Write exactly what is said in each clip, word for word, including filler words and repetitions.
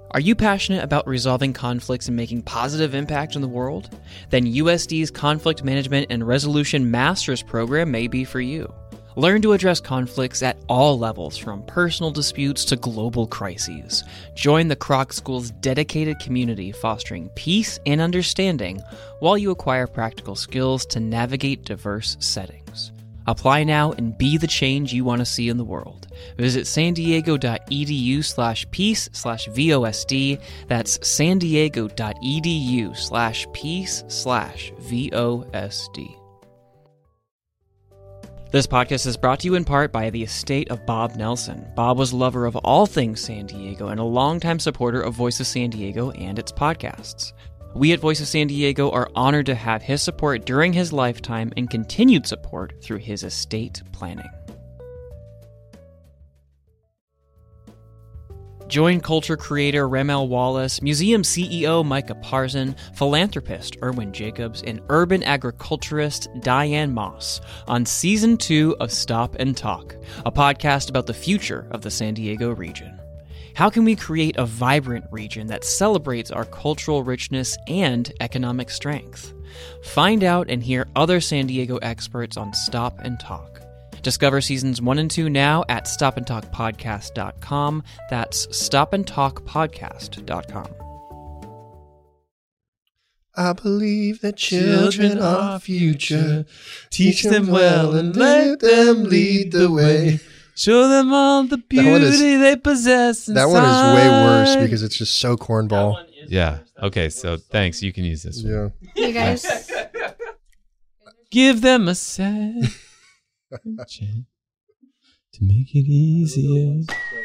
Are you passionate about resolving conflicts and making positive impact in the world? Then U S D's Conflict Management and Resolution Master's Program may be for you. Learn to address conflicts at all levels, from personal disputes to global crises. Join the Kroc School's dedicated community fostering peace and understanding while you acquire practical skills to navigate diverse settings. Apply now and be the change you want to see in the world. Visit san diego dot e d u slash peace slash V O S D. That's san diego dot e d u slash peace slash V O S D. This podcast is brought to you in part by the estate of Bob Nelson. Bob was a lover of all things San Diego and a longtime supporter of Voice of San Diego and its podcasts. We at Voice of San Diego are honored to have his support during his lifetime and continued support through his estate planning. Join culture creator Ramel Wallace, museum C E O Micah Parson, philanthropist Erwin Jacobs, and urban agriculturist Diane Moss on Season two of Stop and Talk, a podcast about the future of the San Diego region. How can we create a vibrant region that celebrates our cultural richness and economic strength? Find out and hear other San Diego experts on Stop and Talk. Discover seasons one and two now at stop and talk podcast dot com. That's stop and talk podcast dot com. I believe that children are future. Teach them well and let them lead the way. Show them all the beauty is, they possess inside. That one is way worse because it's just so cornball. Yeah. Okay, so thanks. You can use this one. Yeah. You guys. Give them a second chance to make it easier.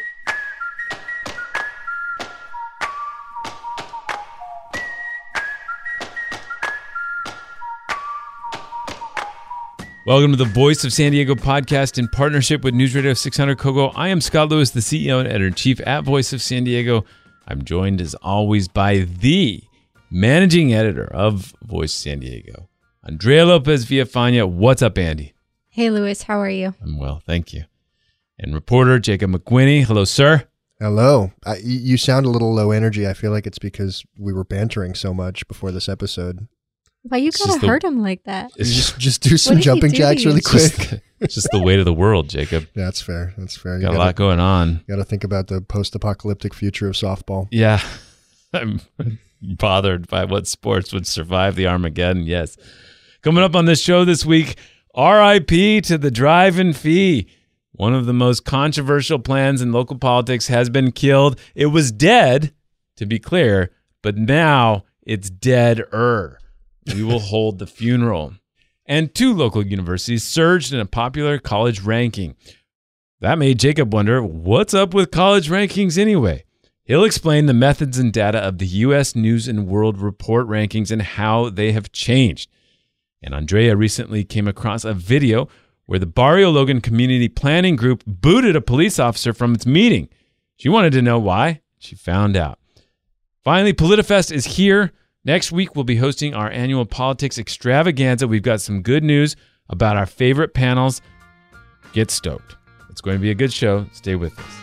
Welcome to the Voice of San Diego podcast in partnership with News Radio six hundred Kogo. I am Scott Lewis, the C E O and editor-in-chief at Voice of San Diego. I'm joined, as always, by the managing editor of Voice of San Diego, Andrea Lopez Villafana. What's up, Andy? Hey, Lewis. How are you? I'm well, thank you. And reporter Jacob McWhinney. Hello, sir. Hello. I, you sound a little low energy. I feel like it's because we were bantering so much before this episode. Why you gotta hurt the, him like that? It's just just do some jumping do jacks really quick. Just, it's just the weight of the world, Jacob. Yeah, that's fair. That's fair. You Got gotta, a lot going on. You got to think about the post-apocalyptic future of softball. Yeah. I'm bothered by what sports would survive the Armageddon. Yes. Coming up on this show this week, R I P to the drive-in fee. One of the most controversial plans in local politics has been killed. It was dead, to be clear, but now it's dead-er. We will hold the funeral. And two local universities surged in a popular college ranking. That made Jacob wonder, what's up with college rankings anyway? He'll explain the methods and data of the U S News and World Report rankings and how they have changed. And Andrea recently came across a video where the Barrio Logan Community Planning Group booted a police officer from its meeting. She wanted to know why. She found out. Finally, PolitiFest is here. Next week, we'll be hosting our annual politics extravaganza. We've got some good news about our favorite panels. Get stoked. It's going to be a good show. Stay with us.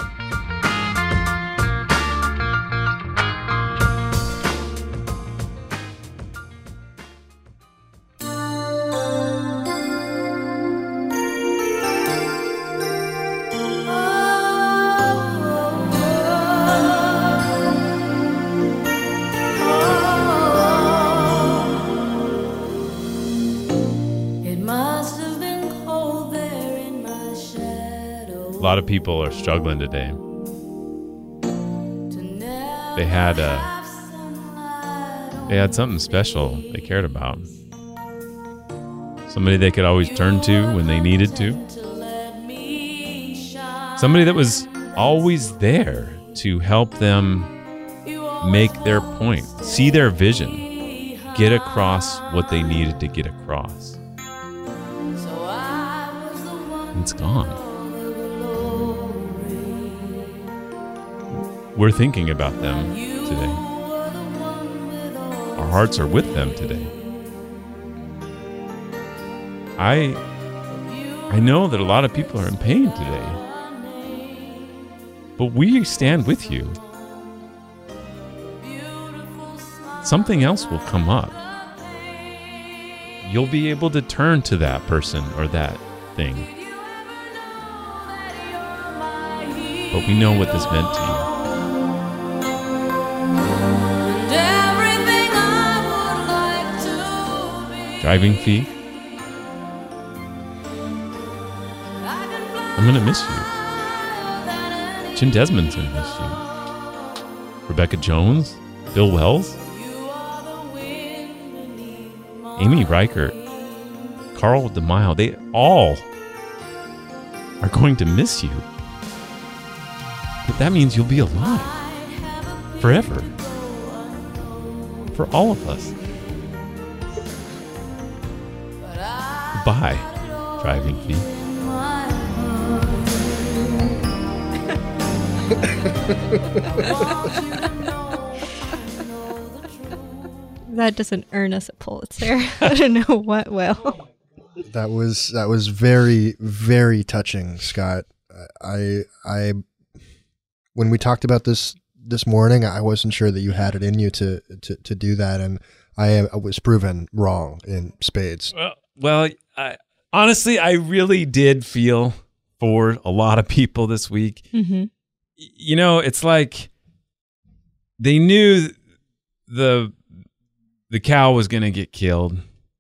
A lot of people are struggling today. They had uh, they had something special they cared about. Somebody they could always turn to when they needed to. Somebody that was always there to help them make their point, see their vision, get across what they needed to get across. It's gone. We're thinking about them today. Our hearts are with them today. I I know that a lot of people are in pain today. But we stand with you. something else will come up. You'll be able to turn to that person or that thing. But we know what this meant to you. Driving fee? I'm going to miss you. Jim Desmond's going to miss you. Rebecca Jones? Bill Wells? Amy Reichert? Carl DeMille? They all are going to miss you. But that means you'll be alive. Forever. For all of us. Goodbye, driving fee. That doesn't earn us a Pulitzer. I don't know what will. That was that was very, very touching, Scott. I I when we talked about this this morning, I wasn't sure that you had it in you to to, to do that, and I, I was proven wrong in spades. Well, well I, honestly, I really did feel for a lot of people this week. Mm-hmm. You know, it's like they knew the the cow was going to get killed.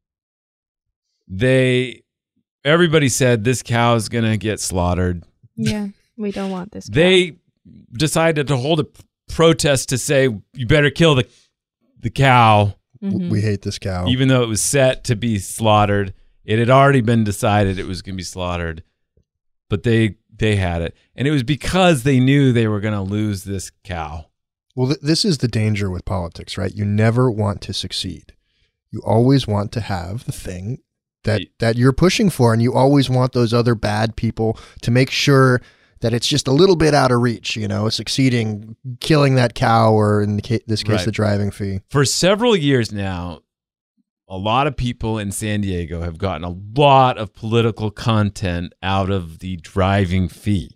They, everybody said this cow is going to get slaughtered. Yeah, we don't want this cow. They decided to hold a protest to say, you better kill the the cow. Mm-hmm. We hate this cow. Even though it was set to be slaughtered. It had already been decided it was going to be slaughtered. But they they had it. And it was because they knew they were going to lose this cow. Well, th- this is the danger with politics, right? You never want to succeed. You always want to have the thing that, that you're pushing for, and you always want those other bad people to make sure that it's just a little bit out of reach, you know, succeeding, killing that cow, or in the ca- this case, Right. the driving fee. For several years now, a lot of people in San Diego have gotten a lot of political content out of the driving fee.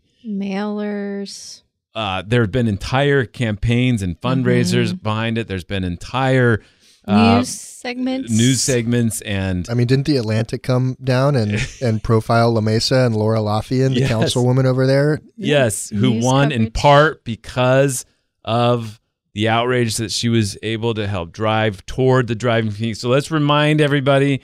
Mailers. Uh, there have been entire campaigns and fundraisers Mm-hmm. behind it. There's been entire uh, News segments. news segments and I mean, didn't the Atlantic come down and, and profile La Mesa and Laura Lafayette, the Yes. councilwoman over there? yes, who News won in coverage. part because of the outrage that she was able to help drive toward the driving fee. So let's remind everybody,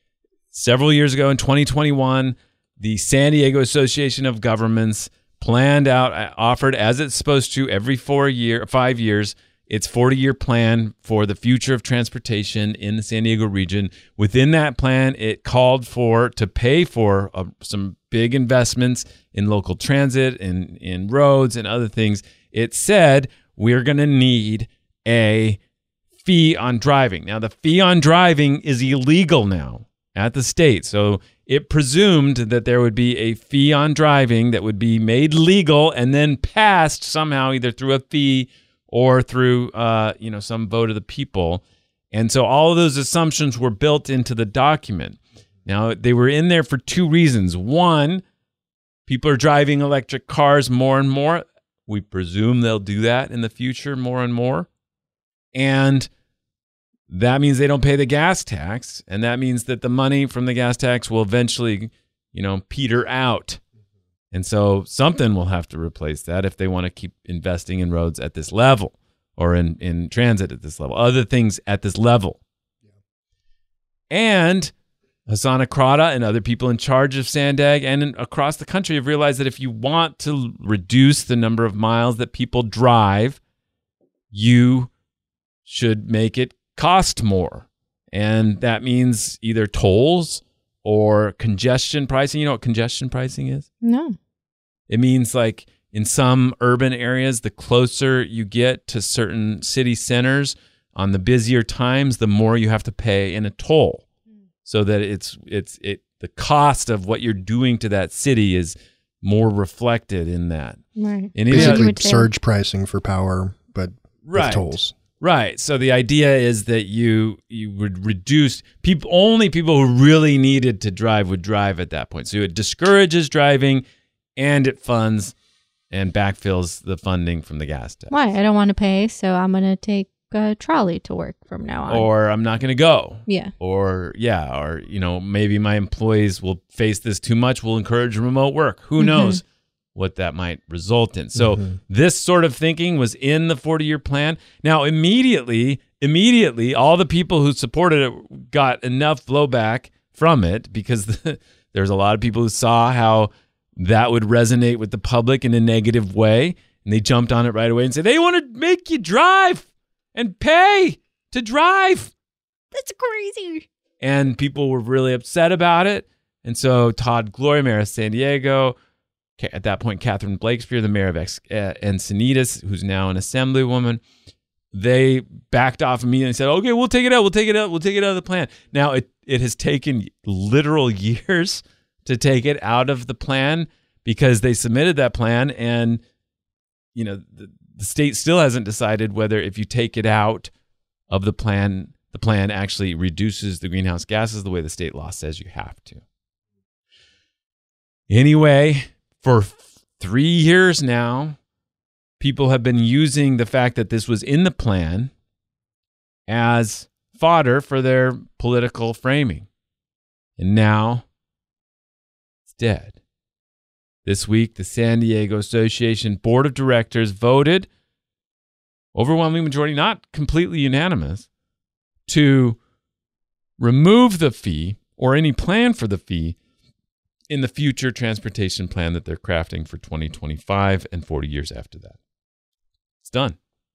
several years ago in twenty twenty-one, the San Diego Association of Governments planned out, offered as it's supposed to every four year, five years, its forty-year plan for the future of transportation in the San Diego region. Within that plan, it called for to pay for uh, some big investments in local transit and in roads and other things. It said we're going to need a fee on driving. Now, the fee on driving is illegal now at the state. So it presumed that there would be a fee on driving that would be made legal and then passed somehow either through a fee or through uh, you know, some vote of the people. And so all of those assumptions were built into the document. Now, they were in there for two reasons. One, people are driving electric cars more and more. We presume they'll do that in the future more and more. And that means they don't pay the gas tax. And that means that the money from the gas tax will eventually, you know, peter out. And so something will have to replace that if they want to keep investing in roads at this level or in, in transit at this level, other things at this level. Yeah. And Hassan Akrada and other people in charge of Sandag and in, across the country have realized that if you want to reduce the number of miles that people drive, you should make it cost more. And that means either tolls or congestion pricing. You know what congestion pricing is? No. It means like in some urban areas, the closer you get to certain city centers on the busier times, the more you have to pay in a toll. So that it's it's it the cost of what you're doing to that city is more reflected in that. Right. And Basically, would say- surge pricing for power, but Right. with tolls. Right. So the idea is that you you would reduce people only people who really needed to drive would drive at that point. So it discourages driving and it funds and backfills the funding from the gas tax. Why? I don't want to pay, so I'm going to take a trolley to work from now on. Or I'm not going to go. Yeah. Or, yeah, or, you know, maybe my employees will face this too much. We'll encourage remote work. Who Mhm. knows what that might result in. So Mm-hmm. this sort of thinking was in the forty-year plan. Now, immediately, immediately, all the people who supported it got enough blowback from it because the, there's a lot of people who saw how that would resonate with the public in a negative way. And they jumped on it right away and said, they want to make you drive and pay to drive. That's crazy. And people were really upset about it. And so Todd Gloria, mayor of San Diego, ca- at that point, Catherine Blakespeare, the mayor of Ex- uh, Encinitas, who's now an assemblywoman, they backed off immediately and said, okay, we'll take it out. We'll take it out. We'll take it out of the plan. Now, it, it has taken literal years to take it out of the plan because they submitted that plan and, you know, the, the state still hasn't decided whether if you take it out of the plan, the plan actually reduces the greenhouse gases the way the state law says you have to. Anyway, for three years now, people have been using the fact that this was in the plan as fodder for their political framing. And now it's dead. This week, the San Diego Association Board of Directors voted, overwhelming majority, not completely unanimous, to remove the fee or any plan for the fee in the future transportation plan that they're crafting for twenty twenty-five and forty years after that. It's done.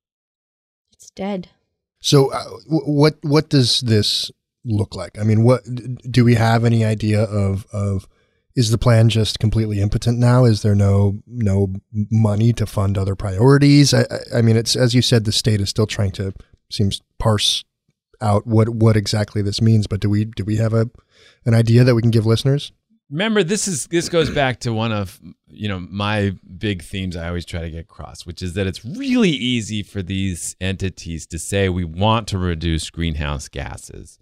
It's dead. So uh, w- what what does this look like? I mean, what do we have any idea of of is the plan just completely impotent now? Is there no no money to fund other priorities? I, I, I mean, it's as you said, the state is still trying to seems parse out what what exactly this means. But do we do we have a an idea that we can give listeners? Remember, this is this goes back to one of you know my big themes I always try to get across, which is that it's really easy for these entities to say we want to reduce greenhouse gases.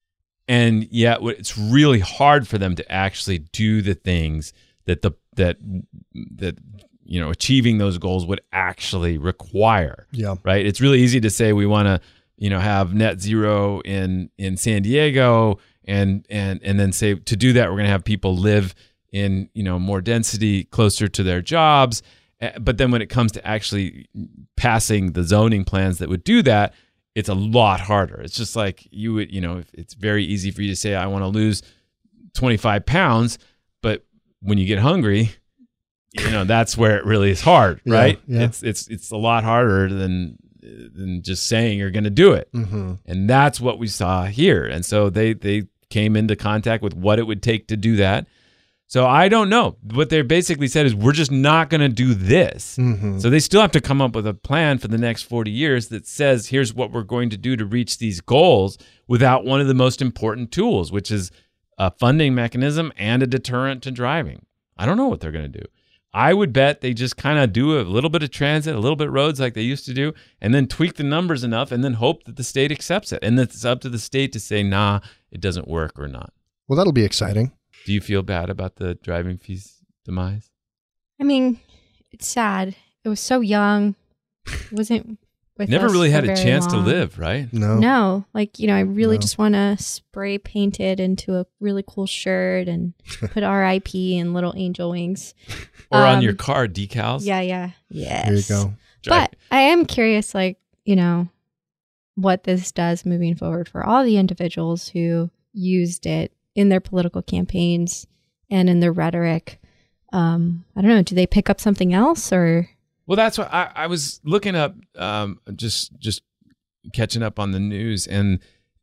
And yet it's really hard for them to actually do the things that the that that you know achieving those goals would actually require. Yeah. Right? It's really easy to say we want to, you know, have net zero in in San Diego and and and then say to do that we're going to have people live in, you know, more density closer to their jobs. But then when it comes to actually passing the zoning plans that would do that, it's a lot harder. It's just like you would, you know, it's very easy for you to say, I want to lose twenty-five pounds. But when you get hungry, you know, that's where it really is hard, Yeah, right? yeah. It's, it's, it's a lot harder than, than just saying you're going to do it. Mm-hmm. And that's what we saw here. And so they, they came into contact with what it would take to do that. So I don't know. What they basically said is we're just not going to do this. Mm-hmm. So they still have to come up with a plan for the next forty years that says, here's what we're going to do to reach these goals without one of the most important tools, which is a funding mechanism and a deterrent to driving. I don't know what they're going to do. I would bet they just kind of do a little bit of transit, a little bit of roads like they used to do, and then tweak the numbers enough and then hope that the state accepts it. And it's up to the state to say, nah, it doesn't work or not. Well, that'll be exciting. Do you feel bad about the driving fees demise? I mean, it's sad. It was so young. It wasn't with Never us really for had a very chance to long. live, right? No. No, like, you know, I really No. just want to spray paint it into a really cool shirt and put R I P and little angel wings. Or on Um, your car decals? Yeah, yeah. Yes. There you go. Drive- But I am curious, like, you know, what this does moving forward for all the individuals who used it in their political campaigns and in their rhetoric. Um, I don't know. Do they pick up something else or? Well, that's what I, I was looking up, um, just just catching up on the news, and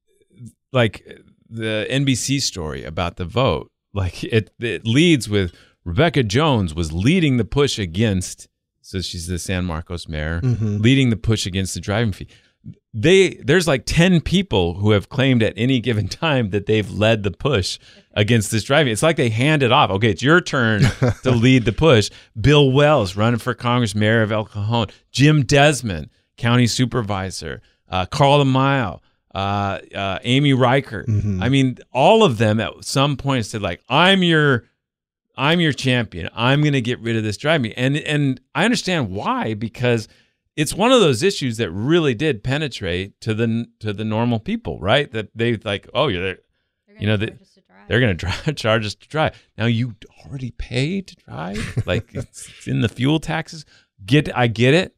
like the N B C story about the vote, like it it leads with Rebecca Jones was leading the push against, so she's the San Marcos mayor, Mm-hmm. leading the push against the driving fee. They there's like ten people who have claimed at any given time that they've led the push against this driving. It's like they hand it off. Okay, it's your turn to lead the push. Bill Wells running for Congress, mayor of El Cajon. Jim Desmond, county supervisor. Uh, Carl DeMaio, uh, uh, Amy Reichert. Mhm. I mean, all of them at some point said like, "I'm your, I'm your champion. I'm going to get rid of this driving." And and I understand why, because it's one of those issues that really did penetrate to the to the normal people, right? That they like, oh, you're, you know, they, they're going to charge us to drive. Now you already paid to drive, like it's in the fuel taxes. Get, I get it.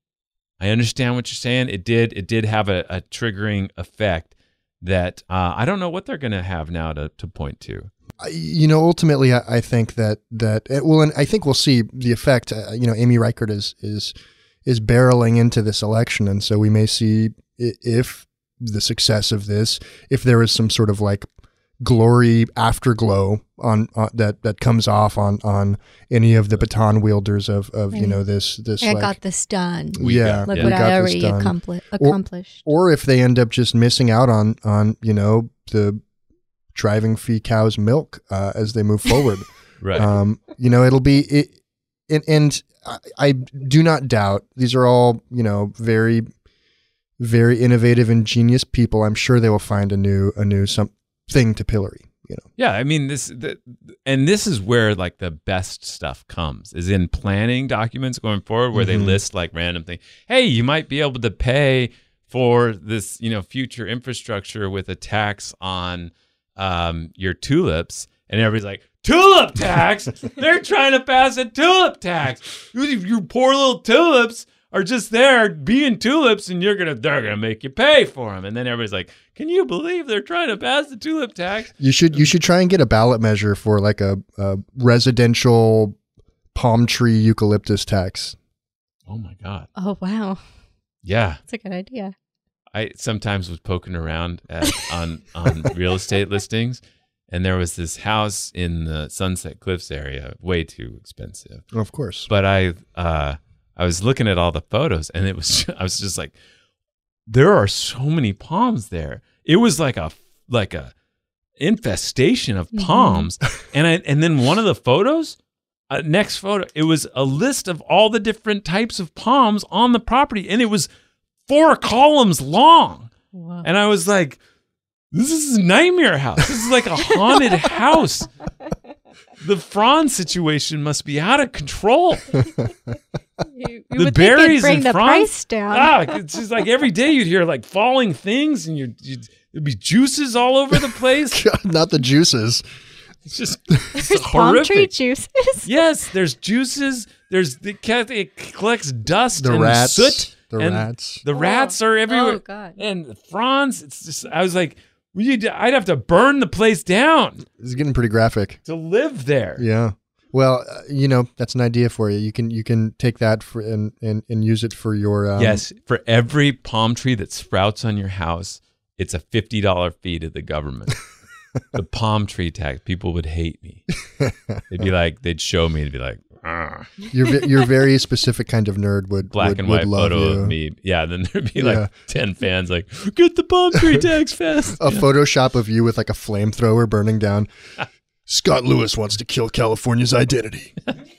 I understand what you're saying. It did, it did have a, a triggering effect that uh, I don't know what they're going to have now to to point to. You know, ultimately, I, I think that that well, and I think we'll see the effect. Uh, you know, Amy Reichert is is is barreling into this election, and so we may see if the success of this, if there is some sort of like glory afterglow on, on that that comes off on on any of the baton wielders of of right. you know this this I like, got this done. We yeah, got, look yeah. what I already accompli- accomplished. Or, or if they end up just missing out on on you know the driving fee cow's milk uh, as they move forward. Right. Um, you know, it'll be it, and, and I, I do not doubt these are all you know very very innovative, ingenious people. I'm sure they will find a new a new some. thing to pillory, you know. Yeah, I mean this, the, and this is where like the best stuff comes is in planning documents going forward, where mm-hmm. they list like random things. Hey, you might be able to pay for this, you know, future infrastructure with a tax on um, your tulips, and everybody's like, tulip tax? They're trying to pass a tulip tax. You, you poor little tulips are just there being tulips, and you're gonna they're gonna make you pay for them. And then everybody's like, "Can you believe they're trying to pass the tulip tax?" You should you should try and get a ballot measure for like a, a residential palm tree eucalyptus tax. Oh my God! Oh wow! Yeah, that's a good idea. I sometimes was poking around at, on on real estate listings, and there was this house in the Sunset Cliffs area, way too expensive. Of course, but I. uh I was looking at all the photos, and it was I was just like, there are so many palms there. It was like a like a infestation of palms. Mm-hmm. And I and then one of the photos, uh, next photo, it was a list of all the different types of palms on the property, and it was four columns long. Wow. And I was like, this is a nightmare house. This is like a haunted house. The Franz situation must be out of control. You, you the berries bring and the Franz, price down. Ah, it's just like every day you'd hear like falling things, and you'd, you'd there'd be juices all over the place. God, not the juices. It's just it's there's palm tree juices. Yes, there's juices. There's the cat. It collects dust the and rats, soot. The and rats. The oh. rats are everywhere. Oh God! And Franz, it's just. I was like, we'd, I'd have to burn the place down. It's getting pretty graphic to live there. Yeah. Well, uh, you know, that's an idea for you. You can you can take that for and and, and use it for your um, yes. For every palm tree that sprouts on your house, it's a fifty dollar fee to the government. The palm tree tax. People would hate me. They'd be like, they'd show me. They'd be like, Argh. your your very specific kind of nerd would black would, and white would photo you. of me. Yeah. Then there'd be Yeah. like ten fans like, get the palm tree tax fast. A Photoshop of you with like a flamethrower burning down. Scott Lewis wants to kill California's identity.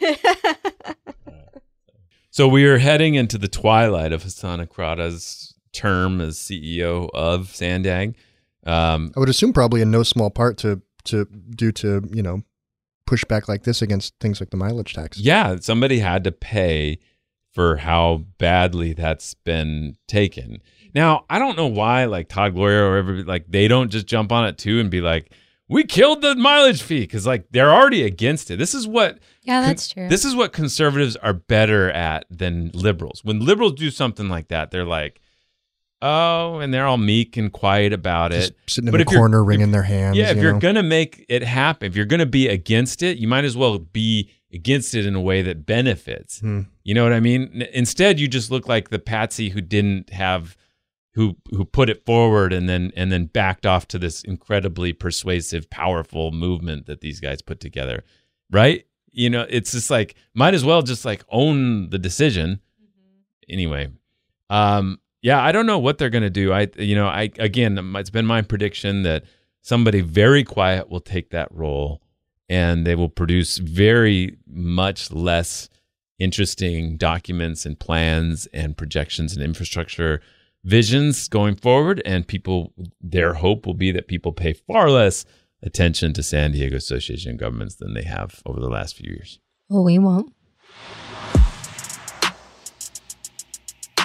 So we are heading into the twilight of Hassan Akrada's term as C E O of Sandag. Um, I would assume probably in no small part to to due to, you know, pushback like this against things like the mileage tax. Yeah, somebody had to pay for how badly that's been taken. Now, I don't know why like Todd Gloria or everybody, like they don't just jump on it too and be like, we killed the mileage fee, because like they're already against it. This is what yeah, that's con- true. This is what conservatives are better at than liberals. When liberals do something like that, they're like, oh, and they're all meek and quiet about Just it. Sitting in but the corner, wringing if, their hands. Yeah, if you you're know? gonna make it happen, if you're gonna be against it, you might as well be against it in a way that benefits. Hmm. You know what I mean? Instead, you just look like the patsy who didn't have. Who who put it forward and then and then backed off to this incredibly persuasive, powerful movement that these guys put together, right? You know, it's just like might as well just like own the decision. Mm-hmm. Anyway, um, yeah, I don't know what they're gonna do. I you know I again, it's been my prediction that somebody very quiet will take that role, and they will produce very much less interesting documents and plans and projections and infrastructure visions going forward, and people, their hope will be that people pay far less attention to San Diego Association of Governments than they have over the last few years. Well, we won't.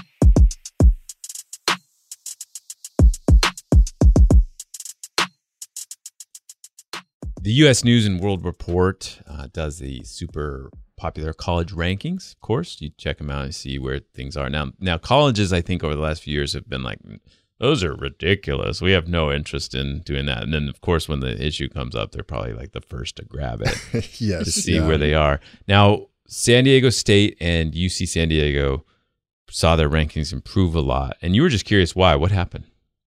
the U S News and World Report uh, does the super popular college rankings. Of course, you check them out and see where things are now. Now, colleges, I think, over the last few years have been like, those are ridiculous. We have no interest in doing that. And then, of course, when the issue comes up, they're probably like the first to grab it yes, to see yeah. where they are. Now, San Diego State and U C San Diego saw their rankings improve a lot. And you were just curious why. What happened?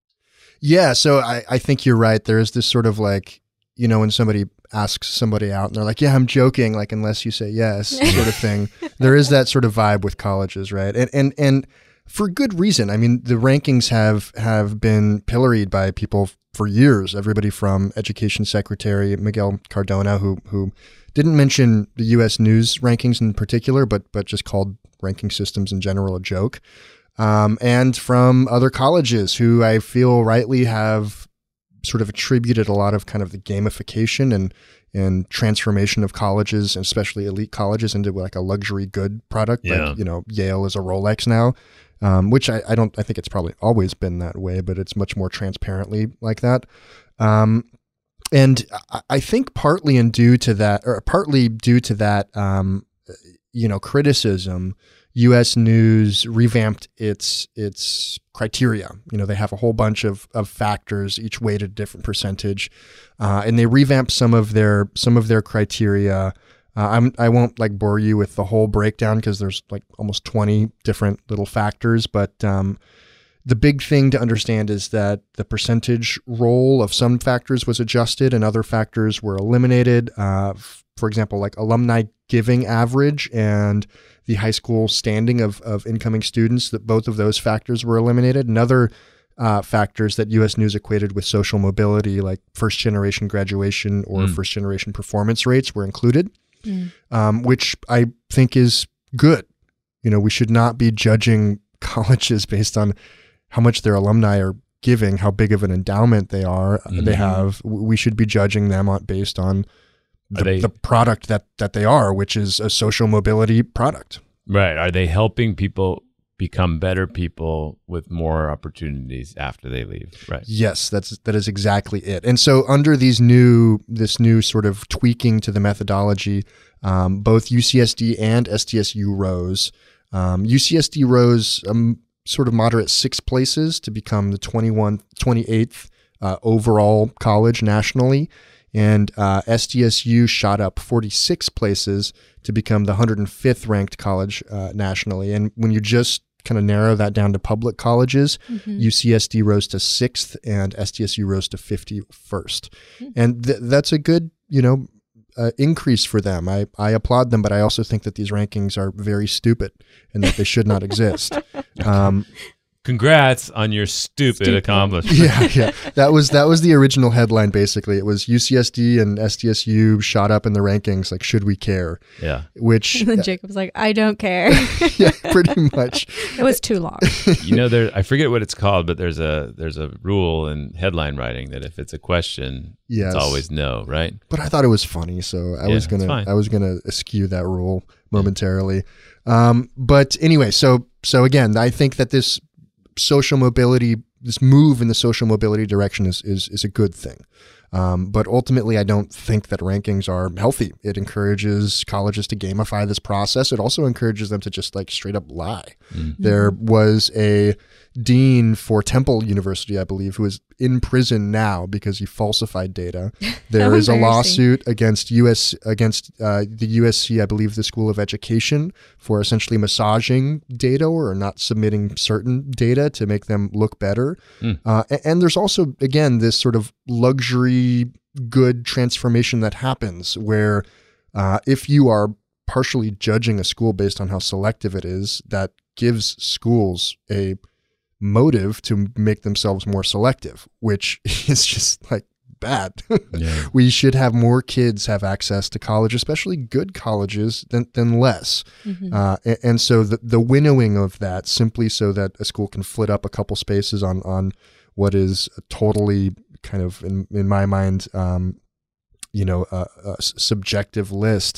Yeah, so I, I think you're right. There is this sort of like, you know, when somebody asks somebody out and they're like, yeah, I'm joking, like, unless you say yes, sort of thing. There is that sort of vibe with colleges, right? And and and for good reason. I mean, the rankings have have been pilloried by people for years. Everybody from Education Secretary Miguel Cardona, who who didn't mention the U S News rankings in particular, but but just called ranking systems in general a joke. Um, and from other colleges who I feel rightly have sort of attributed a lot of kind of the gamification and and transformation of colleges, and especially elite colleges, into like a luxury good product. Yeah. Like, you know, Yale is a Rolex now, um, which I, I don't, I think it's probably always been that way, but it's much more transparently like that. Um, and I, I think partly in due to that, or partly due to that, um, you know, criticism, U S News revamped its its criteria. You know, they have a whole bunch of, of factors, each weighted a different percentage, uh, and they revamped some of their some of their criteria. Uh, I'm I won't like bore you with the whole breakdown because there's like almost twenty different little factors, but um, the big thing to understand is that the percentage role of some factors was adjusted and other factors were eliminated. Uh, f- for example, like alumni giving average and the high school standing of, of incoming students, that both of those factors were eliminated. And other uh, factors that U S News equated with social mobility, like first generation graduation or Mm. first generation performance rates, were included, Mm. um, which I think is good. You know, we should not be judging colleges based on how much their alumni are giving, how big of an endowment they are, Mhm. they have. We should be judging them on, based on the, Are they- the product that, that they are, which is a social mobility product. Right. Are they helping people become better people with more opportunities after they leave? Right. Yes, that's that is exactly it. And so under these new this new sort of tweaking to the methodology, um, both U C S D and S T S U rose. Um, U C S D rose um, sort of moderate six places to become the twenty-one, twenty-eighth uh, overall college nationally. And uh, S T S U shot up forty-six places to become the one hundred fifth ranked college uh, nationally. And when you just kind of narrow that down to public colleges, Mhm. U C S D rose to sixth and S T S U rose to fifty-first. And th- that's a good, you know, uh, increase for them. I, I applaud them, but I also think that these rankings are very stupid and that they should not exist. Um, Congrats on your stupid, Stupid. accomplishment. yeah, yeah. That was that was the original headline. Basically, it was U C S D and S T S U shot up in the rankings. Like, should we care? Yeah. Which, And then Jacob's like, I don't care. yeah, pretty much. It was too long. You know, there I forget what it's called, but there's a there's a rule in headline writing that if it's a question, Yes. it's always no, right? But I thought it was funny, so I Yeah, was it's gonna fine. I was gonna eschew that rule momentarily. Um, but anyway, so so again, I think that this social mobility, this move in the social mobility direction is is is a good thing. Um, but ultimately, I don't think that rankings are healthy. It encourages colleges to gamify this process. It also encourages them to just like straight up lie. Mm. There was a dean for Temple University, I believe, who is in prison now because he falsified data. There How is a embarrassing. lawsuit against U S against uh, the U S C, I believe, the School of Education, for essentially massaging data or not submitting certain data to make them look better. Mm. Uh, a- and there's also, again, this sort of luxury good transformation that happens where uh, if you are partially judging a school based on how selective it is, that gives schools a motive to make themselves more selective, which is just like bad. Yeah. We should have more kids have access to college, especially good colleges, than, than less. Mhm. Uh, and, and so the, the winnowing of that simply so that a school can flit up a couple spaces on, on what is a totally kind of, in, in my mind, um, you know, a, a s- subjective list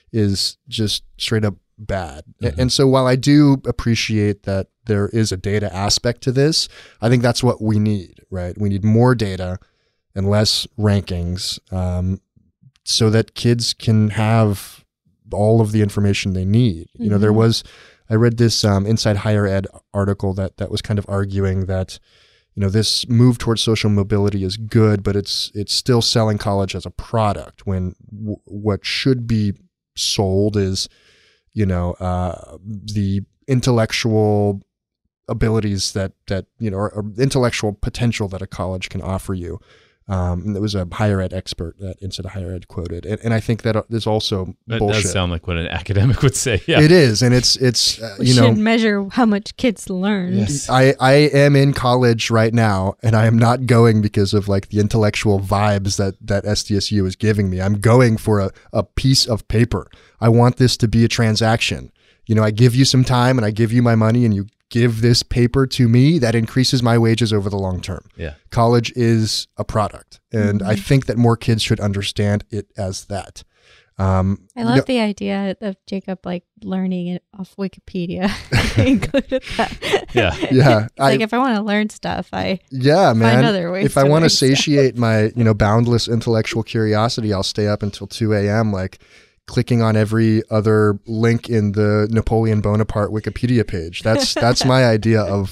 is just straight up bad. A- Mhm. And so while I do appreciate that there is a data aspect to this, I think that's what we need, right? We need more data and less rankings. Um, so that kids can have all of the information they need. Mm-hmm. You know, there was, I read this um, Inside Higher Ed article that that was kind of arguing that, you know, this move towards social mobility is good, but it's it's still selling college as a product when w- what should be sold is, you know, uh, the intellectual abilities that that you know, or, or intellectual potential that a college can offer you. Um, and there was a higher ed expert that Inside Higher Ed quoted, and, and I think that is also that bullshit. does sound like what an academic would say. Yeah, it is, and it's it's uh, we you should know measure how much kids learn. Yes. I I am in college right now, and I am not going because of like the intellectual vibes that that S D S U is giving me. I'm going for a a piece of paper. I want this to be a transaction. You know, I give you some time, and I give you my money, and you give this paper to me. That increases my wages over the long term. Yeah. College is a product. And Mm-hmm. I think that more kids should understand it as that. Um, I love you know, the idea of Jacob like learning it off Wikipedia. Being good at that. Yeah. yeah. It's like if I want to learn stuff, I Yeah, man. other ways if I to want to learn stuff. satiate my, you know, boundless intellectual curiosity, I'll stay up until two a.m. like clicking on every other link in the Napoleon Bonaparte Wikipedia page. That's that's my idea of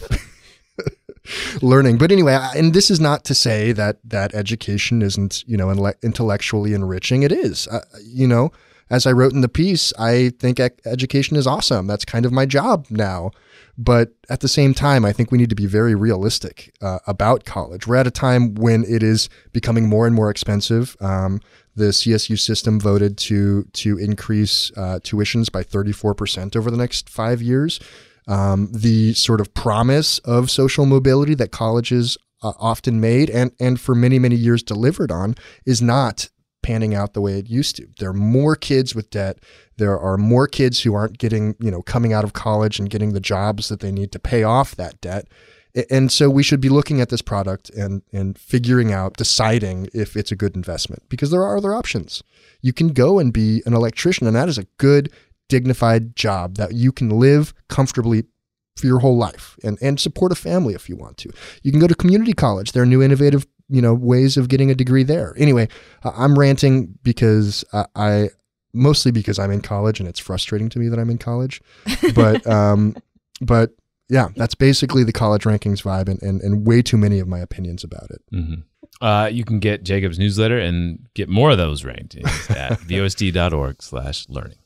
learning. But anyway, and this is not to say that that education isn't, you know, intellectually enriching. It is. Uh, you know, as I wrote in the piece, I think ec- education is awesome. That's kind of my job now. But at the same time, I think we need to be very realistic uh, about college. We're at a time when it is becoming more and more expensive. Um, the C S U system voted to to increase uh, tuitions by thirty-four percent over the next five years. Um, the sort of promise of social mobility that colleges uh, often made and and for many, many years delivered on is not panning out the way it used to. There are more kids with debt. There are more kids who aren't getting, you know, coming out of college and getting the jobs that they need to pay off that debt. And so we should be looking at this product and and figuring out, deciding if it's a good investment, because there are other options. You can go and be an electrician, and that is a good, dignified job that you can live comfortably for your whole life and, and support a family if you want to. You can go to community college. There are new innovative, you know, ways of getting a degree there. Anyway, uh, I'm ranting because uh, I, mostly because I'm in college and it's frustrating to me that I'm in college. But, um, but yeah, that's basically the college rankings vibe and, and, and way too many of my opinions about it. Mm-hmm. Uh, you can get Jacob's newsletter and get more of those rankings at V O S D dot org slash learning.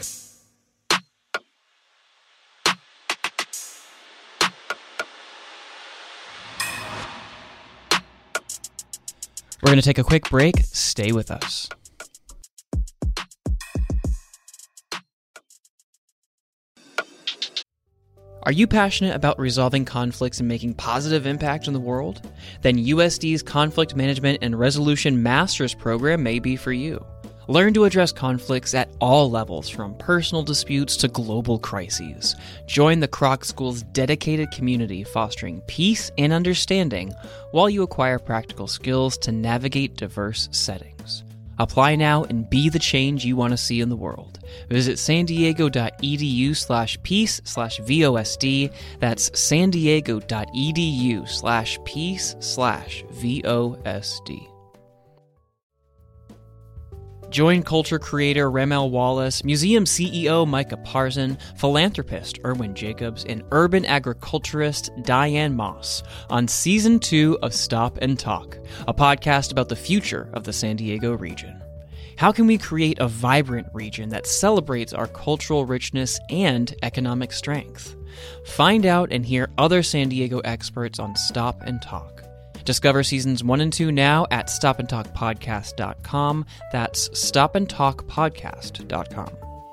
We're going to take a quick break. Stay with us. Are you passionate about resolving conflicts and making positive impact in the world? Then U S D's Conflict Management and Resolution Master's Program may be for you. Learn to address conflicts at all levels, from personal disputes to global crises. Join the Kroc School's dedicated community fostering peace and understanding while you acquire practical skills to navigate diverse settings. Apply now and be the change you want to see in the world. Visit san diego dot e d u slash peace slash V O S D. That's san diego dot e d u slash peace slash V O S D. Join culture creator Ramel Wallace, museum C E O Micah Parson, philanthropist Erwin Jacobs, and urban agriculturist Diane Moss on Season two of Stop and Talk, a podcast about the future of the San Diego region. How can we create a vibrant region that celebrates our cultural richness and economic strength? Find out and hear other San Diego experts on Stop and Talk. Discover seasons one and two now at stop and talk podcast dot com. That's stop and talk podcast dot com.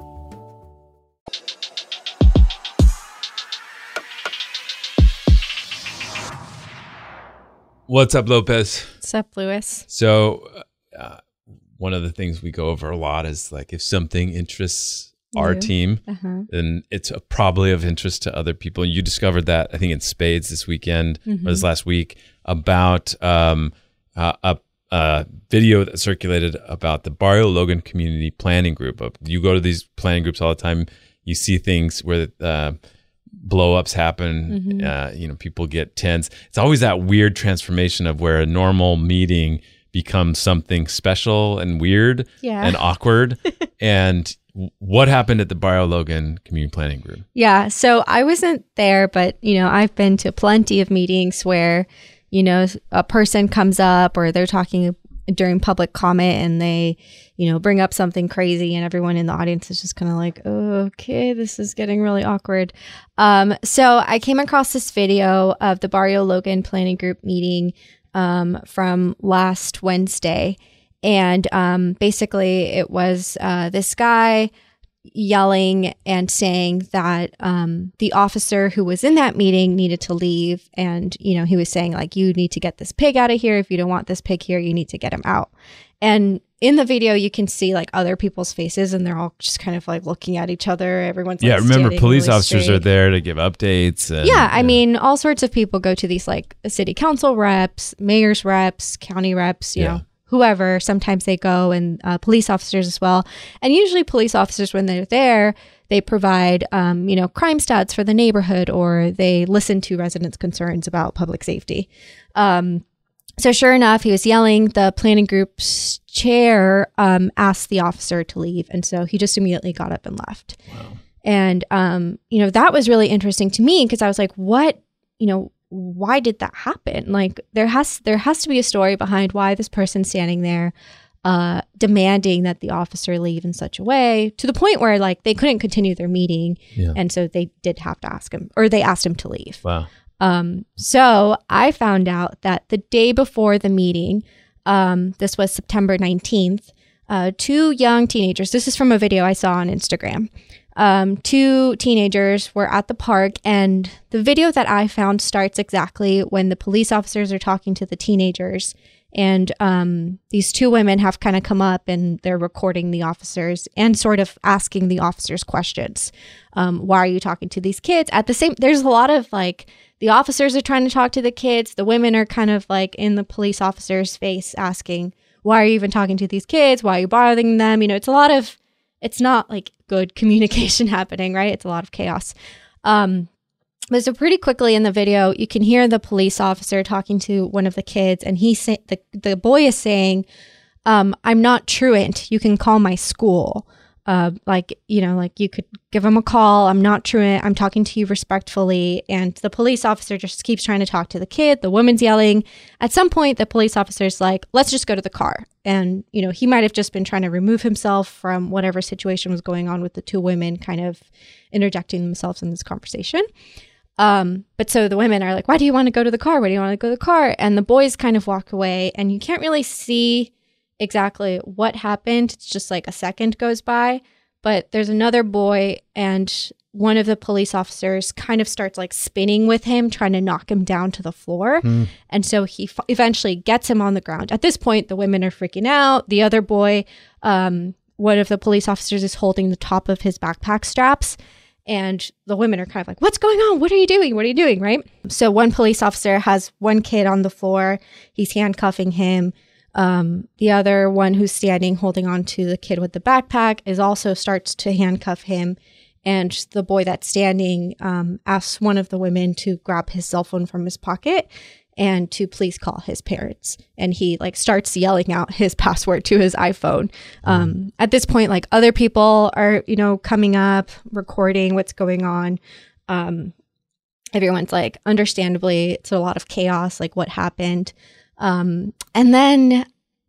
What's up, Lopez? What's up, Lewis? So uh, one of the things we go over a lot is like if something interests our You. team, Uh-huh. then it's uh, probably of interest to other people. And you discovered that, I think, in Spades this weekend, Mhm. or this last week, about um, uh, a, a video that circulated about the Barrio Logan Community Planning Group. You go to these planning groups all the time. You see things where uh, blow-ups happen. Mhm. Uh, you know, people get tense. It's always that weird transformation of where a normal meeting become something special and weird Yeah. and awkward. And what happened at the Barrio Logan Community Planning Group? Yeah. So I wasn't there, but, you know, I've been to plenty of meetings where, you know, a person comes up or they're talking during public comment and they, you know, bring up something crazy and everyone in the audience is just kind of like, oh, okay, this is getting really awkward. Um, so I came across this video of the Barrio Logan Planning Group meeting um, from last Wednesday. And um, basically it was uh, this guy yelling and saying that um, the officer who was in that meeting needed to leave. And, you know, he was saying like, you need to get this pig out of here. If you don't want this pig here, you need to get him out. And in the video, you can see like other people's faces and they're all just kind of like looking at each other. Everyone's Yeah, like, remember standing police really officers straight. are there to give updates. And, Yeah, I mean, all sorts of people go to these like city council reps, mayor's reps, county reps, you Yeah. know, whoever. Sometimes they go and uh, police officers as well. And usually police officers, when they're there, they provide, um, you know, crime stats for the neighborhood or they listen to residents' concerns about public safety. Um, so sure enough, he was yelling. The planning group's chair um, asked the officer to leave. And so he just immediately got up and left. Wow. And, um, you know, that was really interesting to me because I was like, what, you know, why did that happen? Like there has there has to be a story behind why this person's standing there uh, demanding that the officer leave in such a way to the point where like they couldn't continue their meeting. Yeah. And so they did have to ask him or they asked him to leave. Wow. Um, so I found out that the day before the meeting, um, this was September nineteenth, uh, two young teenagers, this is from a video I saw on Instagram. Um, two teenagers were at the park and the video that I found starts exactly when the police officers are talking to the teenagers and um, these two women have kind of come up and they're recording the officers and sort of asking the officers questions. Um, why are you talking to these kids? At the same, there's a lot of like, the officers are trying to talk to the kids. The women are kind of like in the police officer's face asking, why are you even talking to these kids? Why are you bothering them? You know, it's a lot of, it's not like good communication happening, right? It's a lot of chaos. Um, but so pretty quickly in the video, you can hear the police officer talking to one of the kids and he say, the, the boy is saying, um, I'm not truant. You can call my school. Uh, like, you know, like you could give him a call. I'm not truant. I'm talking to you respectfully. And the police officer just keeps trying to talk to the kid. The woman's yelling. At some point, the police officer's like, let's just go to the car. And, you know, he might have just been trying to remove himself from whatever situation was going on with the two women kind of interjecting themselves in this conversation. Um, but so the women are like, why do you want to go to the car? Why do you want to go to the car? And the boys kind of walk away and you can't really see exactly what happened. It's just like a second goes by, but there's another boy and one of the police officers kind of starts like spinning with him, trying to knock him down to the floor. Mm. And so he f- eventually gets him on the ground. At this point, the women are freaking out. The other boy, um, one of the police officers is holding the top of his backpack straps. And the women are kind of like, what's going on? What are you doing? What are you doing? Right? So one police officer has one kid on the floor. He's handcuffing him. Um, the other one who's standing holding on to the kid with the backpack is also starts to handcuff him. And the boy that's standing um, asks one of the women to grab his cell phone from his pocket and to please call his parents. And he like starts yelling out his password to his iPhone. Um, mm. At this point, like other people are, you know, coming up, recording what's going on. Um, everyone's like, understandably, it's a lot of chaos, like what happened. Um, and then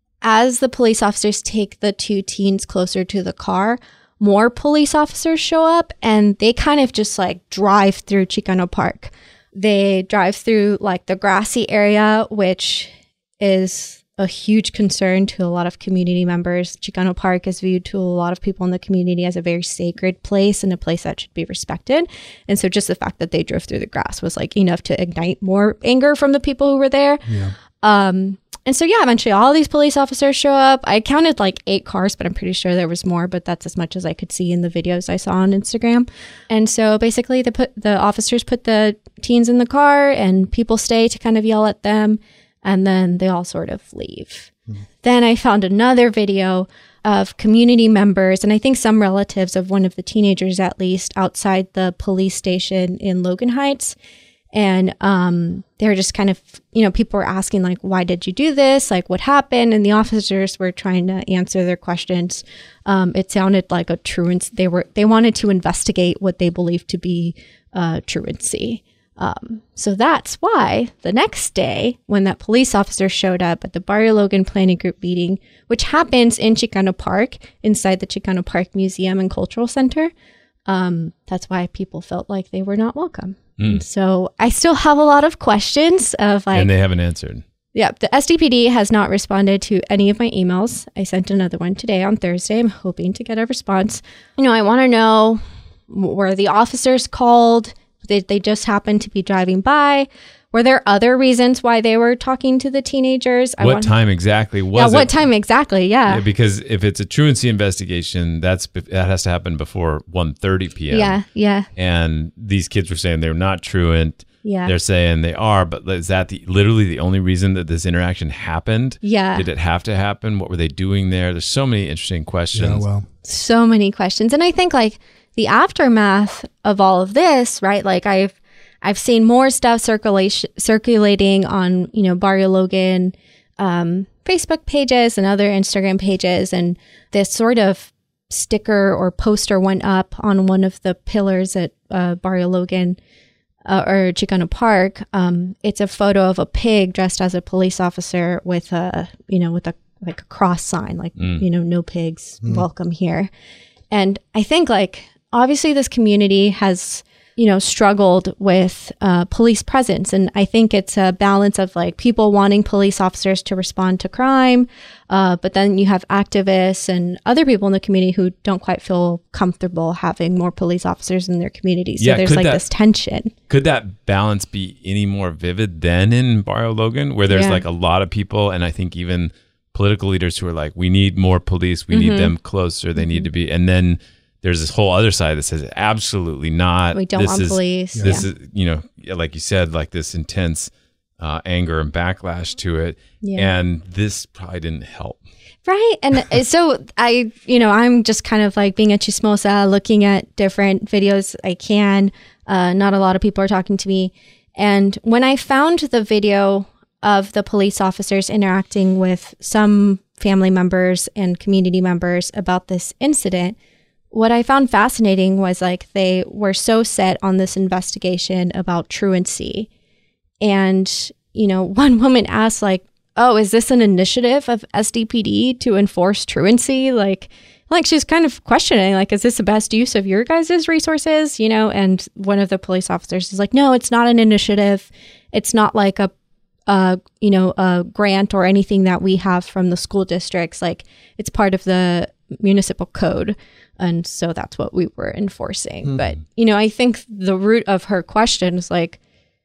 as the police officers take the two teens closer to the car, more police officers show up and they kind of just like drive through Chicano Park. They drive through like the grassy area, which is a huge concern to a lot of community members. Chicano Park is viewed to a lot of people in the community as a very sacred place and a place that should be respected. And so just the fact that they drove through the grass was like enough to ignite more anger from the people who were there. Yeah. Um, and so, yeah, eventually all these police officers show up. I counted like eight cars, but I'm pretty sure there was more, but that's as much as I could see in the videos I saw on Instagram. And so basically the put the officers put the teens in the car and people stay to kind of yell at them. And then they all sort of leave. Mm. Then I found another video of community members, and I think some relatives of one of the teenagers at least, outside the police station in Logan Heights. And um, they were just kind of, you know, people were asking, like, why did you do this? Like, what happened? And the officers were trying to answer their questions. Um, it sounded like a truancy. They were, they wanted to investigate what they believed to be uh, truancy. Um, so that's why the next day, when that police officer showed up at the Barrio Logan Planning Group meeting, which happens in Chicano Park, inside the Chicano Park Museum and Cultural Center, um, that's why people felt like they were not welcome. Mm. So I still have a lot of questions of like, and they haven't answered. Yeah, the S D P D has not responded to any of my emails. I sent another one today on Thursday. I'm hoping to get a response. You know, I want to know, were the officers called? Did they just happen to be driving by? Were there other reasons why they were talking to the teenagers? I what want, time exactly was yeah, it? Yeah, what time exactly? Yeah. yeah. Because if it's a truancy investigation, that's that has to happen before one thirty p.m. Yeah, yeah. And these kids were saying they're not truant. Yeah. They're saying they are, but is that the literally the only reason that this interaction happened? Yeah. Did it have to happen? What were they doing there? There's so many interesting questions. Yeah, well. So many questions. And I think like the aftermath of all of this, right? Like I've I've seen more stuff circulation circulating on, you know, Barrio Logan um, Facebook pages and other Instagram pages, and this sort of sticker or poster went up on one of the pillars at uh, Barrio Logan uh, or Chicano Park. Um, it's a photo of a pig dressed as a police officer with a, you know, with a like a cross sign, like mm. you know, no pigs, mm. welcome here. And I think like obviously this community has, you know, struggled with uh, police presence. And I think it's a balance of like people wanting police officers to respond to crime. Uh, but then you have activists and other people in the community who don't quite feel comfortable having more police officers in their community. So yeah, there's like that, this tension. Could that balance be any more vivid than in Barrio Logan, where there's yeah. like a lot of people, and I think even political leaders who are like, we need more police, we mm-hmm. need them closer, they mm-hmm. need to be, and then there's this whole other side that says absolutely not. We don't this want is, police. This yeah. is, you know, like you said, like this intense uh, anger and backlash to it. Yeah. And this probably didn't help. Right. And so I, you know, I'm just kind of like being a chismosa, looking at different videos I can. Uh, not a lot of people are talking to me. And when I found the video of the police officers interacting with some family members and community members about this incident, what I found fascinating was like they were so set on this investigation about truancy. And, you know, one woman asked like, oh, is this an initiative of S D P D to enforce truancy? Like, like she's kind of questioning, like, is this the best use of your guys' resources? You know, and one of the police officers is like, no, it's not an initiative. It's not like a, uh, you know, a grant or anything that we have from the school districts. Like it's part of the municipal code. And so that's what we were enforcing. Mm. But, you know, I think the root of her question is like,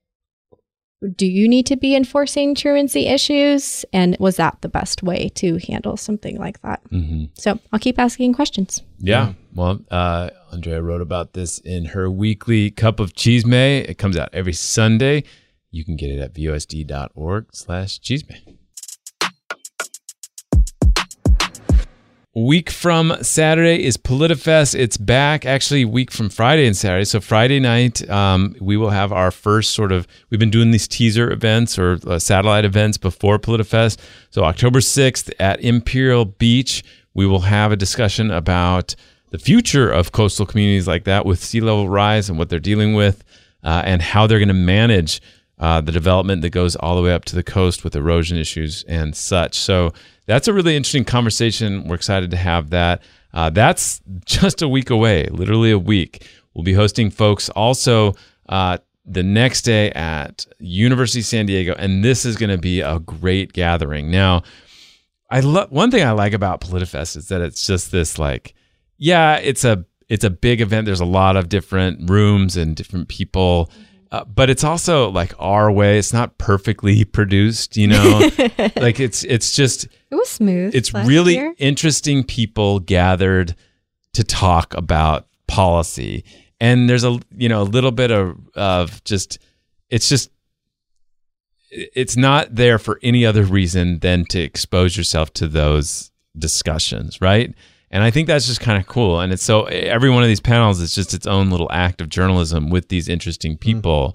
do you need to be enforcing truancy issues? And was that the best way to handle something like that? Mm-hmm. So I'll keep asking questions. Yeah. Well, uh, Andrea wrote about this in her weekly Cup of Chisme. It comes out every Sunday. You can get it at V O S D dot org slash chisme. Week from Saturday is PolitiFest. It's back, actually, week from Friday and Saturday. So Friday night, um, we will have our first sort of, we've been doing these teaser events or uh, satellite events before PolitiFest. So October sixth at Imperial Beach, we will have a discussion about the future of coastal communities like that with sea level rise and what they're dealing with uh, and how they're going to manage uh, the development that goes all the way up to the coast with erosion issues and such. So that's a really interesting conversation. We're excited to have that. Uh, that's just a week away, literally a week. We'll be hosting folks also uh, the next day at University of San Diego, and this is going to be a great gathering. Now, I love one thing I like about PolitiFest is that it's just this like, yeah, it's a it's a big event. There's a lot of different rooms and different people. Uh, but it's also like our way. It's not perfectly produced, you know. Like it's it's just it was smooth. It's really year. interesting people gathered to talk about policy, and there's a you know a little bit of of just it's just it's not there for any other reason than to expose yourself to those discussions, right? And I think that's just kind of cool. And it's so every one of these panels is just its own little act of journalism with these interesting people mm.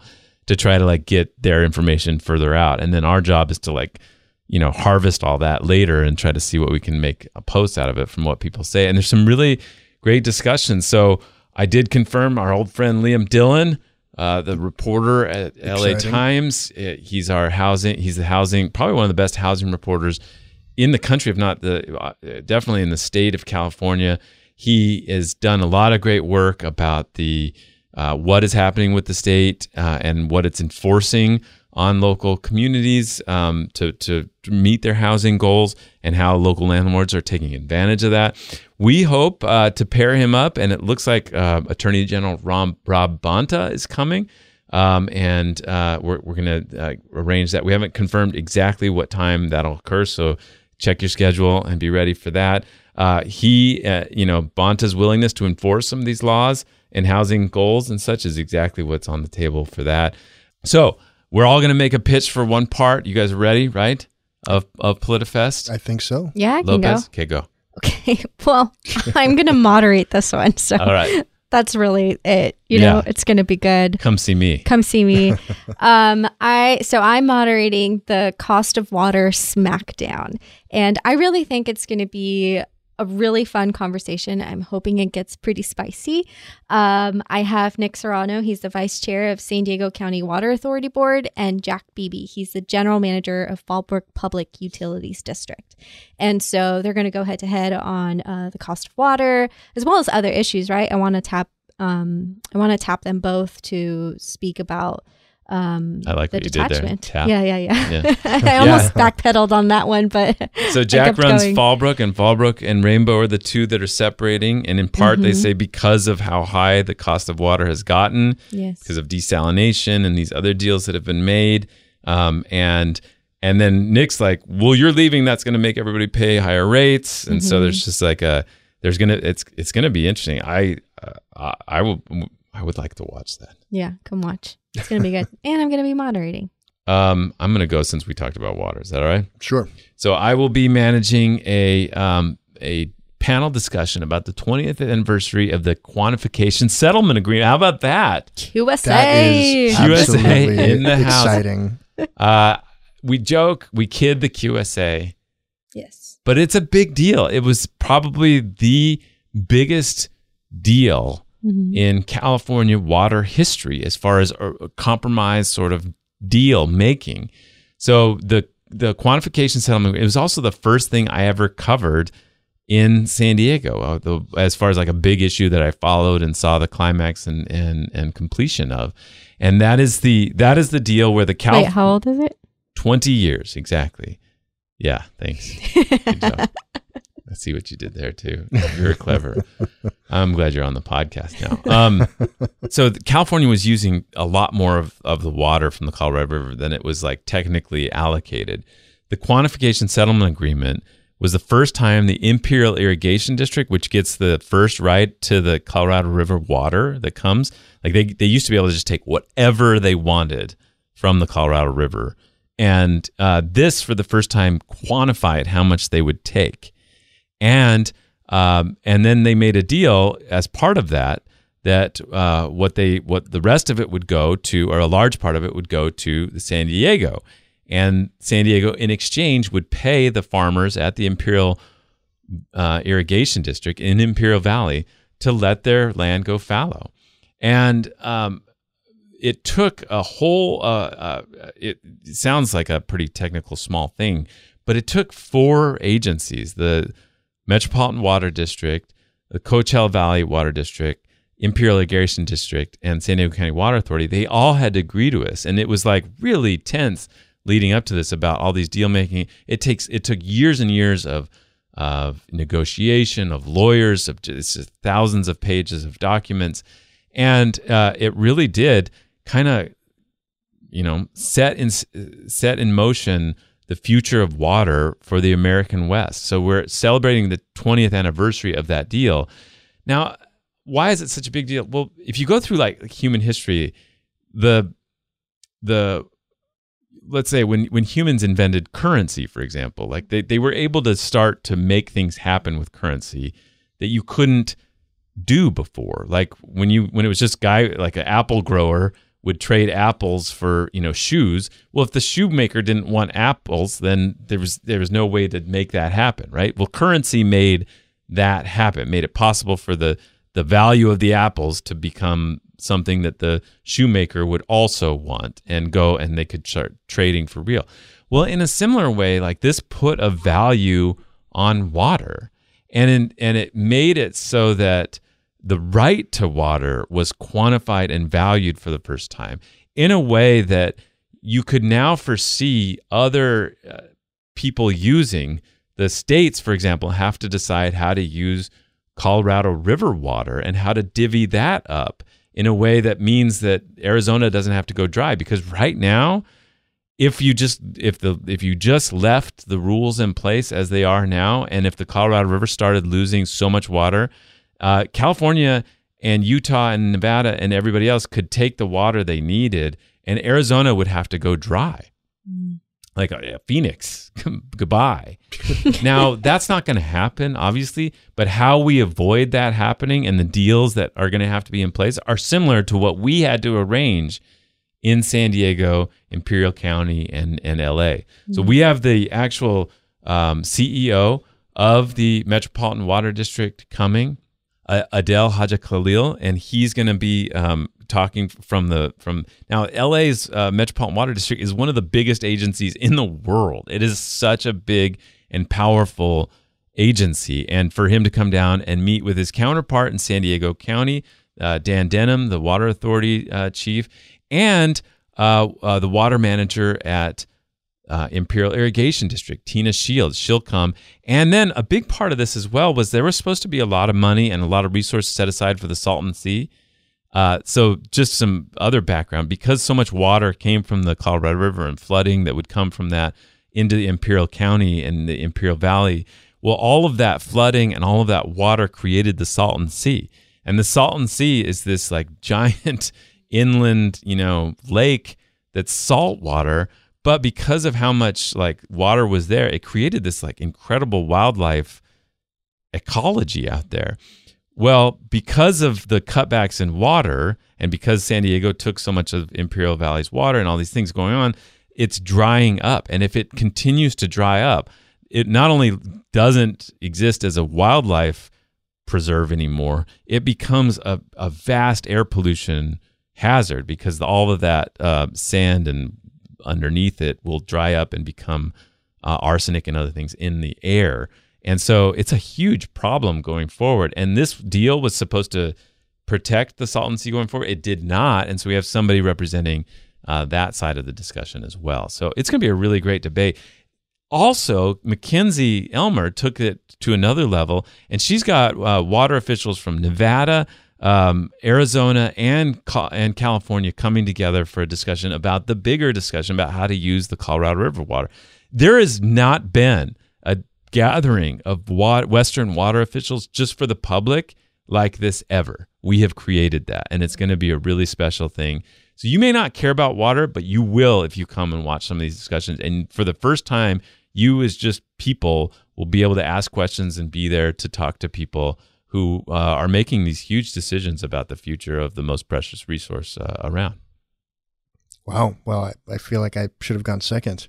to try to like get their information further out. And then our job is to like, you know, harvest all that later and try to see what we can make a post out of it from what people say. And there's some really great discussions. So I did confirm our old friend Liam Dillon, uh, the reporter at L A Exciting. Times. He's our housing, he's the housing, probably one of the best housing reporters in the country, if not the, uh, definitely in the state of California. He has done a lot of great work about the uh, what is happening with the state uh, and what it's enforcing on local communities um, to, to to meet their housing goals, and how local landlords are taking advantage of that. We hope uh, to pair him up, and it looks like uh, Attorney General Rob, Rob Bonta is coming, um, and uh, we're we're going to uh, arrange that. We haven't confirmed exactly what time that'll occur, so check your schedule and be ready for that. Uh, he, uh, you know, Bonta's willingness to enforce some of these laws and housing goals and such is exactly what's on the table for that. So we're all going to make a pitch for one part. You guys are ready, right? Of of PolitiFest? I think so. Yeah, I can Lopez? Okay, go. go. Okay. Well, I'm going to moderate this one. So All right. that's really it. You Yeah. know, it's going to be good. Come see me. Come see me. um, I so I'm moderating the Cost of Water Smackdown, and I really think it's going to be a really fun conversation. I'm hoping it gets pretty spicy. Um, I have Nick Serrano. He's the vice chair of San Diego County Water Authority Board, and Jack Beebe. He's the general manager of Fallbrook Public Utilities District. And so they're going to go head to head on uh, the cost of water, as well as other issues, right? I want to tap Um, I want to tap them both to speak about um, I like the what you did there. detachment. Tap. Yeah, yeah, yeah. Yeah. I almost backpedaled on that one, but So I Jack kept runs going. Fallbrook, and Fallbrook and Rainbow are the two that are separating. And in part, they Mhm. say because of how high the cost of water has gotten, Yes. because of desalination and these other deals that have been made. Um, and and then Nick's like, well, you're leaving. That's going to make everybody pay higher rates. And so Mhm. there's just like a, there's going to, it's it's going to be interesting. I, uh, I I will, I would like to watch that. Yeah, come watch. It's going to be good. And I'm going to be moderating. Um, I'm going to go since we talked about water. Is that all right? Sure. So I will be managing a um, a panel discussion about the twentieth anniversary of the Quantification Settlement Agreement. How about that? Q S A. That is Q S A absolutely in the house. exciting. Uh, we joke, we kid the Q S A, Yes. but it's a big deal. It was probably the biggest deal Mhm. in California water history as far as a a compromise sort of deal making. So the the quantification settlement, it was also the first thing I ever covered in San Diego, uh, the, as far as like a big issue that I followed and saw the climax and and, and completion of. And that is the that is the deal where the Cal Wait, how old is it? twenty years exactly. Yeah, thanks. Good job. I see what you did there too. You're clever. I'm glad you're on the podcast now. Um, so the- California was using a lot more of, of the water from the Colorado River than it was like technically allocated. The Quantification Settlement Agreement was the first time the Imperial Irrigation District, which gets the first right to the Colorado River water that comes, like they, they used to be able to just take whatever they wanted from the Colorado River. And uh, this, for the first time, quantified how much they would take. And um, and then they made a deal as part of that that uh, what they what the rest of it would go to, or a large part of it would go to the San Diego, and San Diego in exchange would pay the farmers at the Imperial uh, Irrigation District in Imperial Valley to let their land go fallow, and um, it took a whole. Uh, uh, it, it sounds like a pretty technical small thing, but it took four agencies: the Metropolitan Water District, the Coachella Valley Water District, Imperial Irrigation District, and San Diego County Water Authority. They all had to agree to this, and it was like really tense leading up to this about all these deal making. It takes it took years and years of of negotiation, of lawyers, of just thousands of pages of documents, and uh, it really did kind of, you know, set in set in motion the future of water for the American West. So we're celebrating the twentieth anniversary of that deal. Now, why is it such a big deal? Well, if you go through like human history, the the let's say when when humans invented currency, for example, like they, they were able to start to make things happen with currency that you couldn't do before. Like when you when it was just guy like an apple grower would trade apples for, you know, shoes. Well, if the shoemaker didn't want apples, then there was there was no way to make that happen, right? Well, currency made that happen, made it possible for the the value of the apples to become something that the shoemaker would also want and go and they could start trading for real. Well, in a similar way, like this put a value on water, and in, and it made it so that the right to water was quantified and valued for the first time in a way that you could now foresee other uh, people using. The states, for example, have to decide how to use Colorado River water and how to divvy that up in a way that means that Arizona doesn't have to go dry. Because right now, if you just if the if you just left the rules in place as they are now, and if the Colorado River started losing so much water, Uh, California and Utah and Nevada and everybody else could take the water they needed, and Arizona would have to go dry. Mm. Like uh, Phoenix, goodbye. Now, that's not going to happen, obviously, but how we avoid that happening and the deals that are going to have to be in place are similar to what we had to arrange in San Diego, Imperial County, and, and L A. Mm. So we have the actual um, C E O of the Metropolitan Water District coming, Uh, Adel Haja Khalil, and he's going to be um, talking from the from now. L A's uh, Metropolitan Water District is one of the biggest agencies in the world. It is such a big and powerful agency, and for him to come down and meet with his counterpart in San Diego County, uh, Dan Denham, the Water Authority uh, chief, and uh, uh, the water manager at Uh, Imperial Irrigation District, Tina Shields, she'll come. And then a big part of this as well was there was supposed to be a lot of money and a lot of resources set aside for the Salton Sea. Uh, so just some other background, because so much water came from the Colorado River and flooding that would come from that into the Imperial County and the Imperial Valley. Well, all of that flooding and all of that water created the Salton Sea. And the Salton Sea is this like giant inland, you know, lake that's salt water. But because of how much like water was there, it created this like incredible wildlife ecology out there. Well, because of the cutbacks in water and because San Diego took so much of Imperial Valley's water and all these things going on, it's drying up. And if it continues to dry up, it not only doesn't exist as a wildlife preserve anymore, it becomes a, a vast air pollution hazard because all of that uh, sand and underneath it will dry up and become uh, arsenic and other things in the air. And so it's a huge problem going forward. And this deal was supposed to protect the Salton Sea going forward. It did not. And so we have somebody representing uh, that side of the discussion as well. So it's going to be a really great debate. Also, Mackenzie Elmer took it to another level, and she's got uh, water officials from Nevada, Um, Arizona and and California coming together for a discussion about the bigger discussion about how to use the Colorado River water. There has not been a gathering of water, Western water officials just for the public like this ever. We have created that, and it's going to be a really special thing. So you may not care about water, but you will if you come and watch some of these discussions. And for the first time, you as just people will be able to ask questions and be there to talk to people who uh, are making these huge decisions about the future of the most precious resource uh, around. Wow. Well, I, I feel like I should have gone second.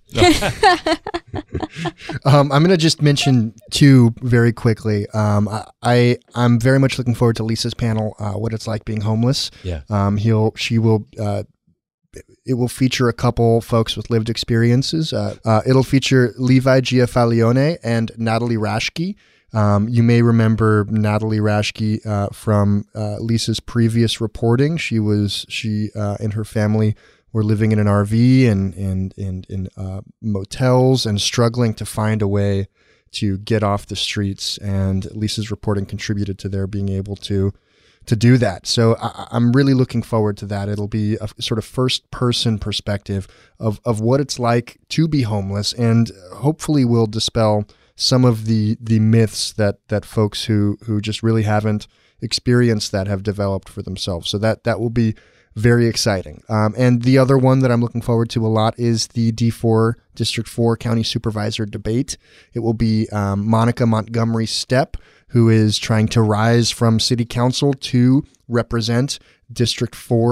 um, I'm going to just mention two very quickly. Um, I, I I'm very much looking forward to Lisa's panel, uh, what it's like being homeless. Yeah. Um, he'll she will. Uh, it will feature a couple folks with lived experiences. Uh, uh, it'll feature Levi Giafalione and Natalie Rashke. Um, you may remember Natalie Rashke uh, from uh, Lisa's previous reporting. She was she uh, and her family were living in an R V and and and in uh, motels and struggling to find a way to get off the streets. And Lisa's reporting contributed to their being able to to do that. So I, I'm really looking forward to that. It'll be a sort of first person perspective of of what it's like to be homeless, and hopefully will dispel some of the the myths that that folks who who just really haven't experienced that have developed for themselves. So that that will be very exciting. Um, and the other one that I'm looking forward to a lot is the D four District four County Supervisor debate. It will be um, Monica Montgomery Stepp, who is trying to rise from City Council to represent District four.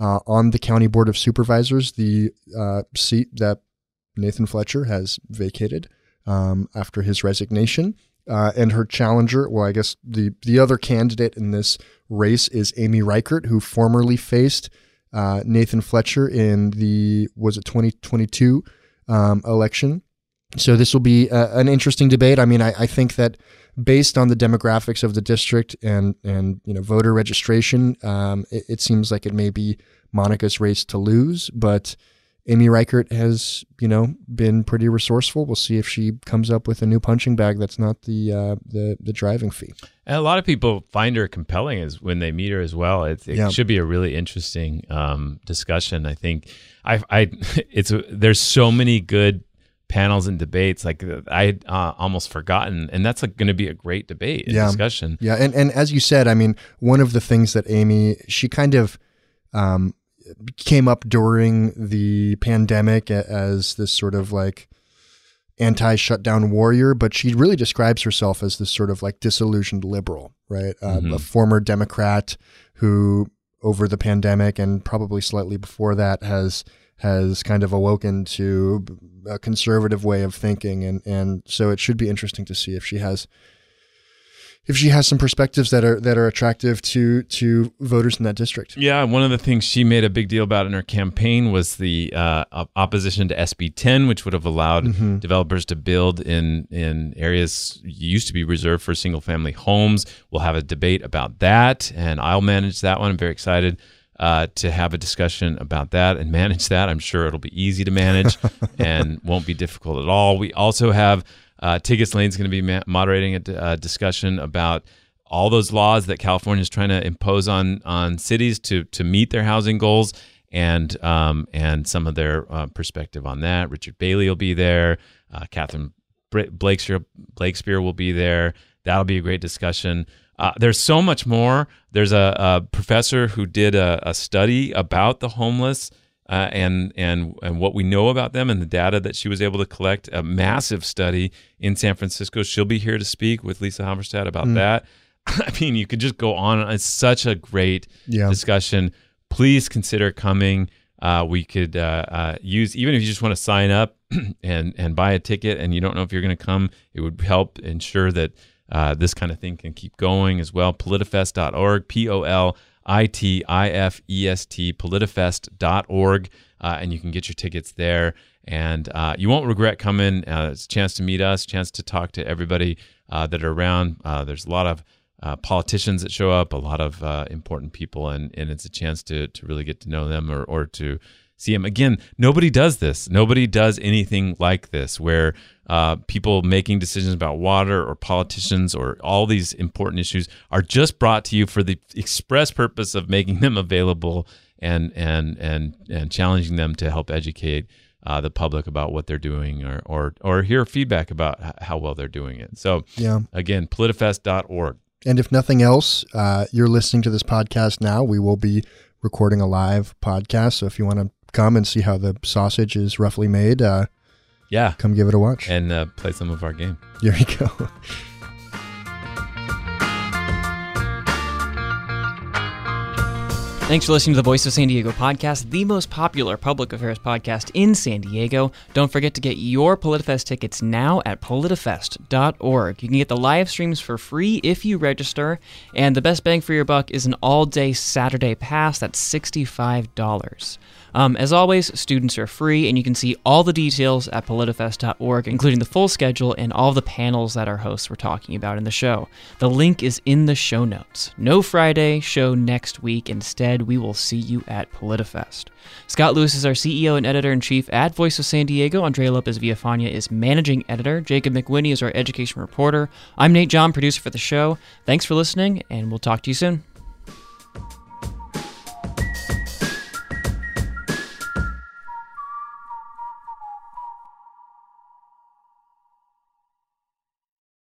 uh, on the County Board of Supervisors, the uh, seat that Nathan Fletcher has vacated um, after his resignation. Uh, and her challenger, well, I guess the, the other candidate in this race is Amy Reichert, who formerly faced uh, Nathan Fletcher in the, was it twenty twenty-two um, election. So this will be a, an interesting debate. I mean, I, I think that based on the demographics of the district and, and you know, voter registration, um, it, it seems like it may be Monica's race to lose, but Amy Reichert has, you know, been pretty resourceful. We'll see if she comes up with a new punching bag that's not the uh, the the driving fee. And a lot of people find her compelling as when they meet her as well. It, it Yeah. should be a really interesting um, discussion. I think I, I, it's a, there's so many good panels and debates. Like I had uh, almost forgotten, and that's like going to be a great debate and Yeah. discussion. Yeah, and and as you said, I mean, one of the things that Amy, she kind of um, came up during the pandemic as this sort of like anti-shutdown warrior, but she really describes herself as this sort of like disillusioned liberal, right? Uh, Mhm. A former Democrat who over the pandemic and probably slightly before that has has kind of awoken to a conservative way of thinking. And, and so it should be interesting to see if she has if she has some perspectives that are that are attractive to to voters in that district. Yeah, one of the things she made a big deal about in her campaign was the uh, op- opposition to S B ten, which would have allowed Mm-hmm. developers to build in in areas used to be reserved for single family homes. We'll have a debate about that, and I'll manage that one. I'm very excited uh, to have a discussion about that and manage that. I'm sure it'll be easy to manage and won't be difficult at all. We also have Uh, Tiggis Lane's going to be ma- moderating a d- uh, discussion about all those laws that California is trying to impose on on cities to to meet their housing goals, and um, and some of their uh, perspective on that. Richard Bailey will be there. Uh, Catherine Br- Blakespeare, Blakespeare will be there. That'll be a great discussion. Uh, there's so much more. There's a, a professor who did a, a study about the homeless Uh, and and and what we know about them and the data that she was able to collect, a massive study in San Francisco. She'll be here to speak with Lisa Halverstadt about Mm. that. I mean, you could just go on. It's such a great Yeah. discussion. Please consider coming. Uh, we could uh, uh, use, even if you just want to sign up and and buy a ticket and you don't know if you're going to come, it would help ensure that uh, this kind of thing can keep going as well. politifest dot org, P O L I T I F E S T, politifest dot org, uh, and you can get your tickets there. And uh, you won't regret coming. Uh, it's a chance to meet us, chance to talk to everybody uh, that are around. Uh, there's a lot of uh, politicians that show up, a lot of uh, important people, and, and it's a chance to to really get to know them or, or to see them. Again, nobody does this. Nobody does anything like this where uh, people making decisions about water or politicians or all these important issues are just brought to you for the express purpose of making them available and and and and challenging them to help educate uh, the public about what they're doing or or or hear feedback about h- how well they're doing it. So Yeah. again, politifest dot org. And if nothing else, uh, you're listening to this podcast now. We will be recording a live podcast. So if you want to come and see how the sausage is roughly made, uh, Yeah. come give it a watch. And uh, play some of our game. There you go. Thanks for listening to the Voice of San Diego podcast, the most popular public affairs podcast in San Diego. Don't forget to get your PolitiFest tickets now at politifest dot org. You can get the live streams for free if you register, and the best bang for your buck is an all-day Saturday pass. That's sixty-five dollars. Um, as always, students are free, and you can see all the details at politifest dot org, including the full schedule and all the panels that our hosts were talking about in the show. The link is in the show notes. No Friday show next week. Instead, we will see you at PolitiFest. Scott Lewis is our C E O and editor-in-chief at Voice of San Diego. Andrea Lopez Villafana is managing editor. Jacob McWhinney is our education reporter. I'm Nate John, producer for the show. Thanks for listening, and we'll talk to you soon.